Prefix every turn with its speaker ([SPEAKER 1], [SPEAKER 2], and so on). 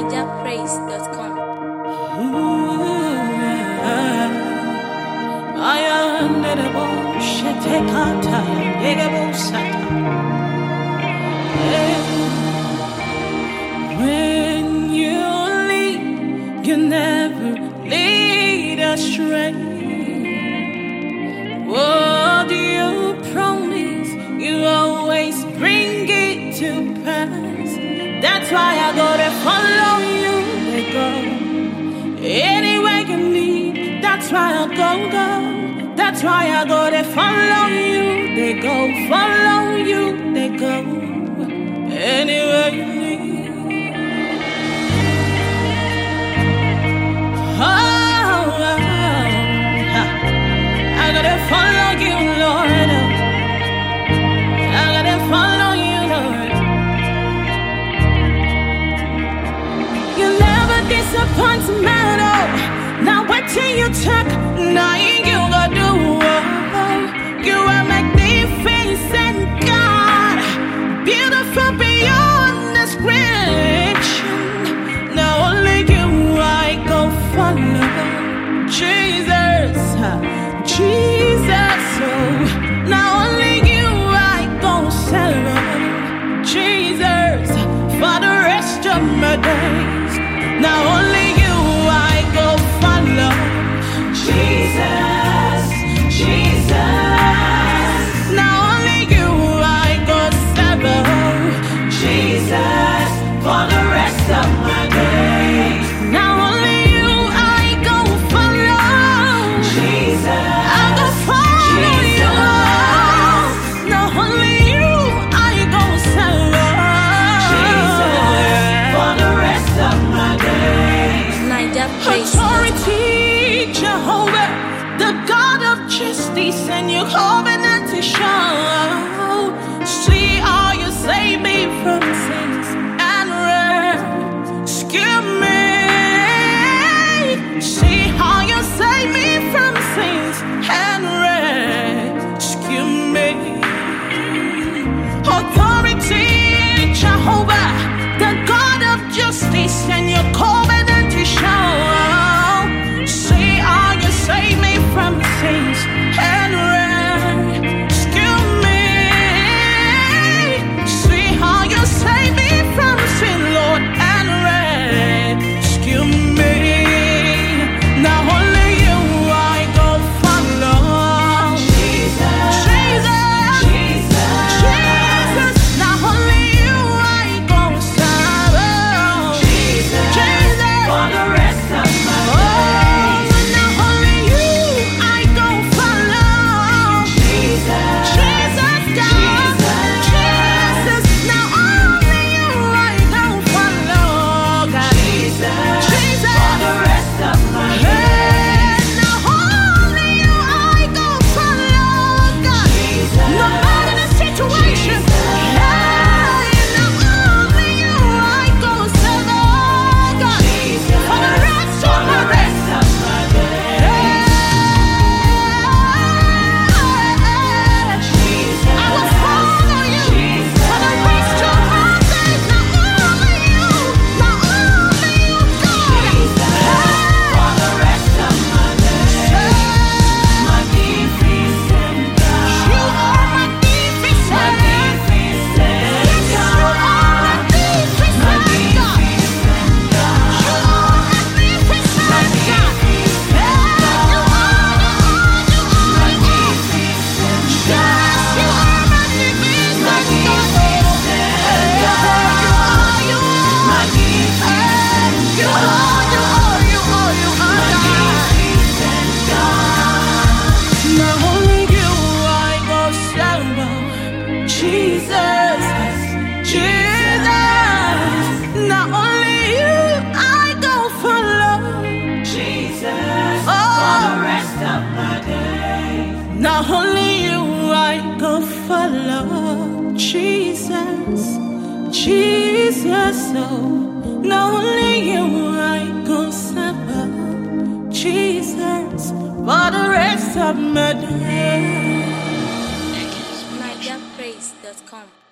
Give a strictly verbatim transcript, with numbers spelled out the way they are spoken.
[SPEAKER 1] niger praise dot com.
[SPEAKER 2] When you lead, you never lead astray. What you promise, you always bring it to pass. That's why I gotta follow you, they go. Anywhere you need, that's why I go, go. That's why I gotta follow you, they go. Follow you, they go. Anywhere you need. Oh, oh, oh. I gotta follow you, Lord. I gotta follow you, Lord. You never disappoint me, no. Now what till you talk, nothing you gotta do. You are magnificent, God, beautiful beyond description. Now only you I go follow, Jesus, Jesus. Oh, now only you I go serve, Jesus, for the rest of my days. Now only you I go follow, Jesus, Jesus. Now only you I go serve, Jesus, for the rest of my days. Now only you I go follow, Jesus. I go follow you. Now only you I go serve, Jesus, for the rest of my days.
[SPEAKER 1] niger praise dot com.
[SPEAKER 2] Authority, Jehovah, the God of justice, and you covenant to show. See how you save me from sins and rescue me. See how you save me from sins and rescue me. Authority, Jehovah, the God of justice, and you covenant to show. See how you save me from sins and rescue me. See how you save me from sin, Lord, and rescue me. Now only you I go follow, Jesus, Jesus, Jesus, Jesus. Now only you I go serve, Jesus, Jesus, for the rest of my days. Now only you I go follow, Jesus, Jesus, God, Jesus. Now only you I go follow, God, Jesus, Jesus, for the rest of my days. Now only you I go follow, God, Jesus, no matter the situation. Hey, now only you I go serve, God, Jesus, for the rest of my days. I will follow you for the rest of my days. Now only you, now only you, God. For the rest of my days. Magnificent God. You are magnificent. Magnificent God. You are magnificent God. You are magnificent God. You are, you are, you are, you are. Yes, you are magnificent God. You are, you are, you are, you are, you are God. Now only you I go serve, Jesus, Jesus. Now only you I go follow, Jesus, for the rest of my days. Now only you I go follow, Jesus, Jesus. Oh, now only you I go serve, Jesus, for the rest of my days.
[SPEAKER 1] niger praise dot com.